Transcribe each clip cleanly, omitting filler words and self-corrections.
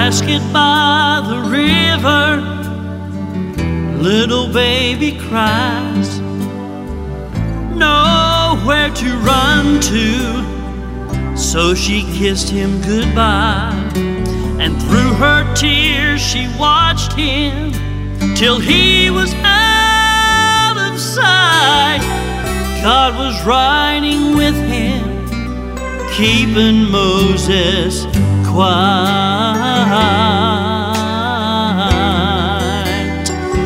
basket by the river, little baby cries, nowhere to run to, so she kissed him goodbye. And through her tears she watched him till he was out of sight. God was riding with him, keeping Moses quiet.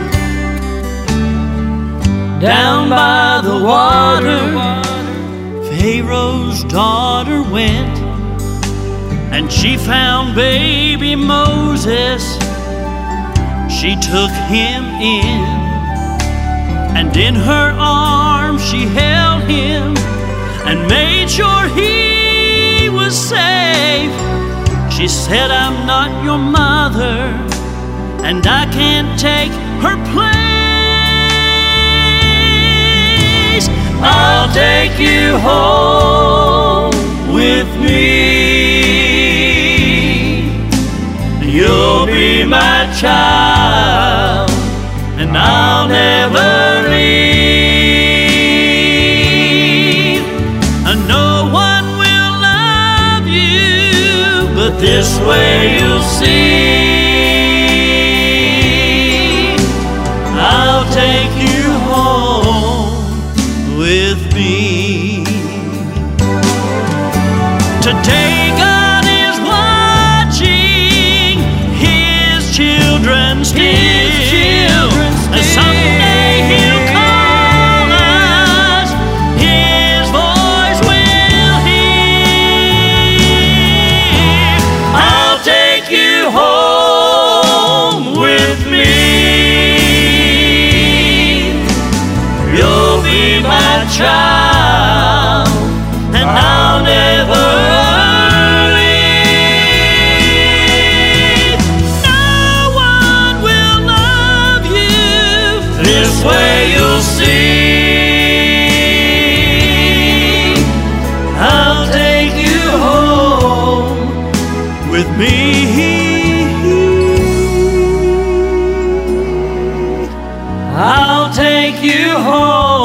Down by the water, Pharaoh's daughter went, and she found baby Moses. She took him in, and in her arms she held him and made sure he was safe. She said, I'm not your mother, and I can't take her place. I'll take you home with me. You'll be my child, and I'll never leave. And no one will love you, but this way you'll see. I'll take you home with me. Today God is watching His children still, and someday He'll call us, His voice will hear. I'll take you home with me. You'll be my child, and I'll never leave. No one will love you, this way you'll see. I'll take you home with me. I'll take you home